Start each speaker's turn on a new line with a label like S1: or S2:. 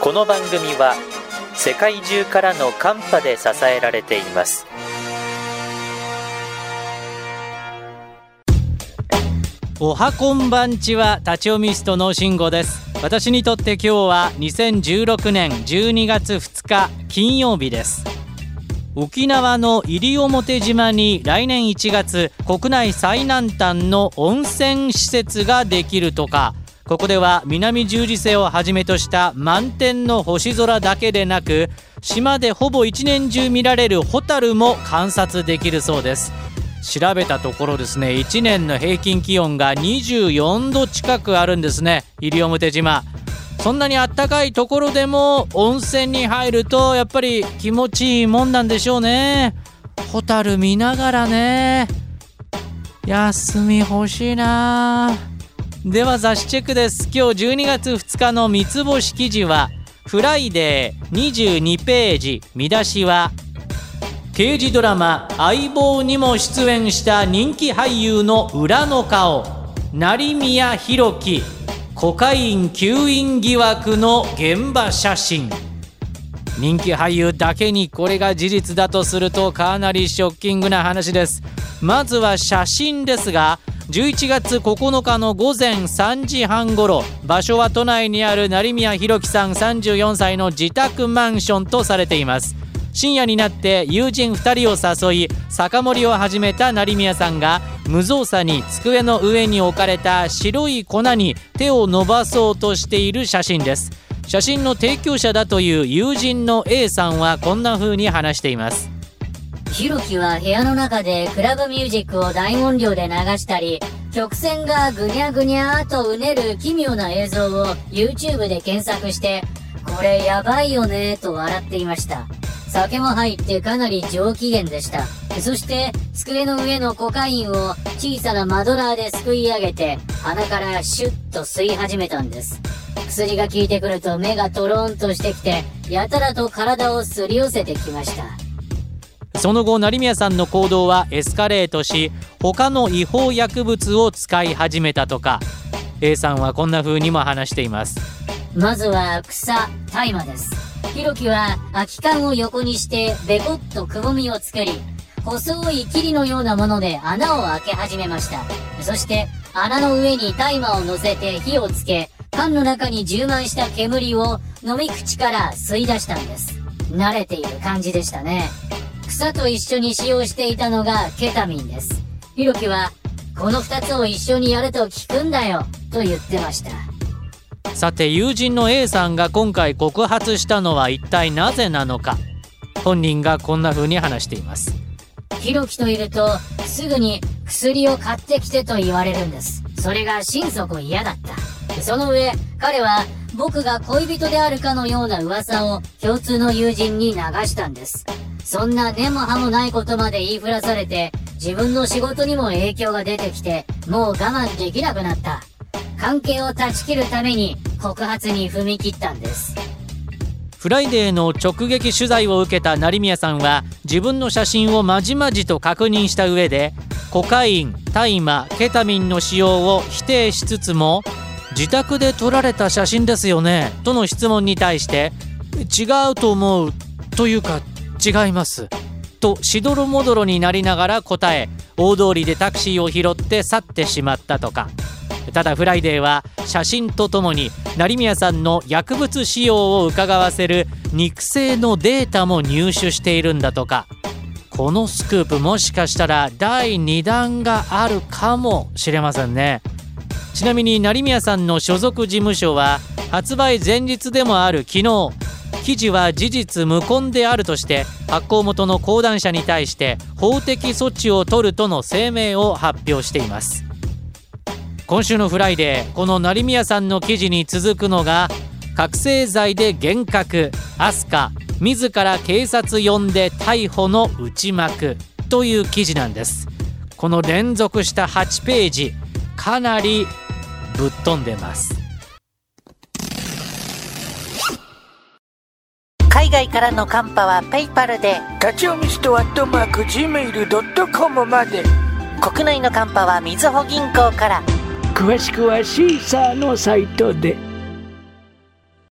S1: この番組は世界中からのカンパで支えられています。
S2: おはこんばんちは、立ち読みストの慎吾です。私にとって今日は2016年12月2日金曜日です。沖縄の西表島に来年1月国内最南端の温泉施設ができるとか、ここでは南十字星をはじめとした満天の星空だけでなく、島でほぼ一年中見られるホタルも観察できるそうです。調べたところですね、1年の平均気温が24度近くあるんですね、西表島。そんなにあったかいところでも温泉に入るとやっぱり気持ちいいもんなんでしょうね。ホタル見ながらね、休み欲しいな。では雑誌チェックです。今日12月2日の三つ星記事はフライデー22ページ。見出しは刑事ドラマ相棒にも出演した人気俳優の裏の顔、成宮弘樹コカイン吸引疑惑の現場写真。人気俳優だけにこれが事実だとするとかなりショッキングな話です。まずは写真ですが、11月9日の午前3時半ごろ、場所は都内にある成宮弘樹さん34歳の自宅マンションとされています。深夜になって友人2人を誘い酒盛りを始めた成宮さんが無造作に机の上に置かれた白い粉に手を伸ばそうとしている写真です。写真の提供者だという友人の A さんはこんな風に話しています。
S3: 弘樹は部屋の中でクラブミュージックを大音量で流したり、曲線がぐにゃぐにゃーとうねる奇妙な映像を YouTube で検索して、これやばいよねと笑っていました。酒も入ってかなり上機嫌でした。そして机の上のコカインを小さなマドラーですくい上げて鼻からシュッと吸い始めたんです。薬が効いてくると目がトローンとしてきて、やたらと体をすり寄せてきました。
S2: その後成宮さんの行動はエスカレートし、他の違法薬物を使い始めたとか。 A さんはこんな風にも話しています。
S3: まずは大麻です。弘樹は空き缶を横にしてベコッとくぼみを作り、細い霧のようなもので穴を開け始めました。そして穴の上に大麻を乗せて火をつけ、缶の中に充満した煙を飲み口から吸い出したんです。慣れている感じでしたね。草と一緒に使用していたのがケタミンです。弘樹はこの2つを一緒にやると効くんだよと言ってました。
S2: さて、友人の A さんが今回告発したのは一体なぜなのか。本人がこんな風に話しています。
S3: 弘樹といるとすぐに薬を買ってきてと言われるんです。それが心底嫌だった。その上彼は僕が恋人であるかのような噂を共通の友人に流したんです。そんな根も葉もないことまで言いふらされて、自分の仕事にも影響が出てきて、もう我慢できなくなった。関係を断ち切るために告発に踏み切ったんです。
S2: フライデーの直撃取材を受けた成宮さんは自分の写真をまじまじと確認した上で、コカイン、大麻、ケタミンの使用を否定しつつも、自宅で撮られた写真ですよねとの質問に対して、違うと思うというか違いますとしどろもどろになりながら答え、大通りでタクシーを拾って去ってしまったとか。ただフライデーは写真とともに成宮さんの薬物使用を伺わせる肉声のデータも入手しているんだとか。このスクープ、もしかしたら第2弾があるかもしれませんね。ちなみに成宮さんの所属事務所は発売前日でもある昨日、記事は事実無根であるとして発行元の講談社に対して法的措置を取るとの声明を発表しています。今週のフライデー、この成宮さんの記事に続くのが覚醒剤で幻覚、飛鳥自ら警察呼んで逮捕の内幕という記事なんです。この連続した8ページ、かなりぶっ飛んでます。
S4: 海外からのカンパはペイパルで、
S5: 立ち読みスト@gmail.com まで。
S4: 国内のカンパはみずほ銀行から。
S5: 詳しくはシーサーのサイトで。